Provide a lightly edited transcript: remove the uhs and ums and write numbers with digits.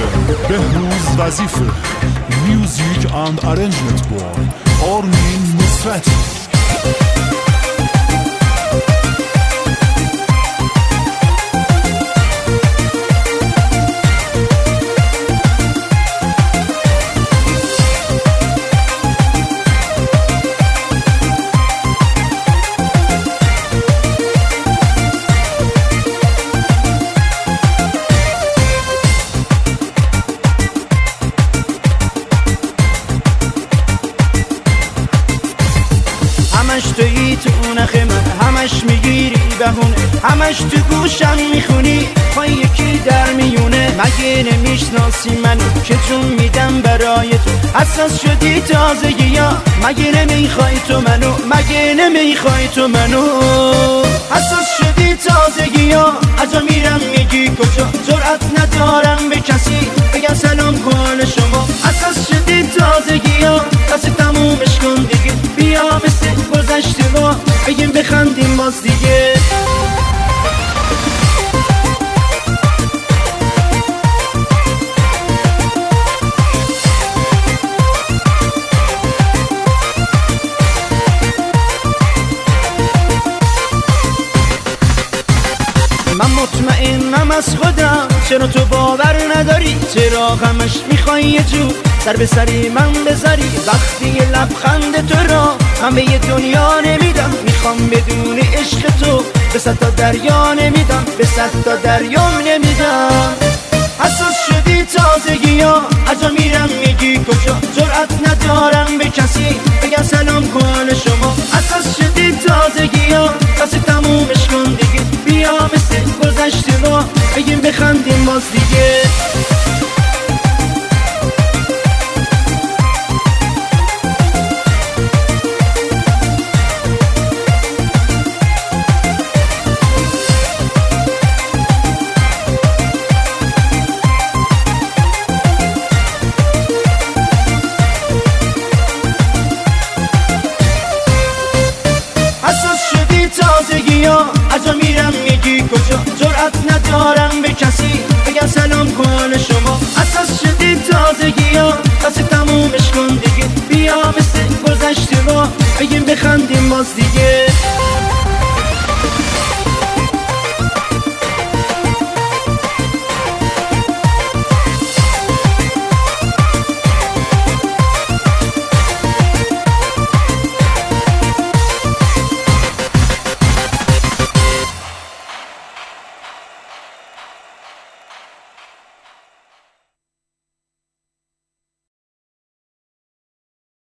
بهروز وظیفه. میوزیک اند ارنجمنت بای آرمین نصرتی. همش تویی تو نخ من، همش میگیری بهونه، همش تو گوشم میخونی با یکی در میونه. مگه نمیشناسی منو که جون میدم برای تو، حساس شدی تازگی ها. مگه نمیخوای تو منو، مگه نمیخوای تو منو، حساس شدی تازگی ها. از میرم میگی کجا، جرأت ندارم به کسی بگم سلام کن شما. حساس شدی تازگی ها، پس تمومش کن دیگه، بیا مثل گذشته ما بگیم بخندیم باز دیگه. من مطمئنم از خودم، چرا تو باور نداری؟ چرا غمش میخوای یه جور سر به سری من بذاری؟ وقتی یه لبخند تو را من به یه دنیا نمیدم، میخوام بدون عشق تو به صد تا دریا نمیدم، به صد تا دریام نمیدم. حساس شدی تازگی ها، از میرم میگی کجا، جرأت ندارم به کسی بگم سلام کن شما. حساس شدی تازگی ها، پس تمومش کن دیگه، بیا مثل گذشته ما بگیم بخندیم باز دیگه. از میرم میگی کجا، جرأت ندارم به کسی بگم سلام کن شما. حساس شدی تازگی ها، پس تمومش کن دیگه، بیا مثل گذشته ما بگیم بخندیم باز دیگه.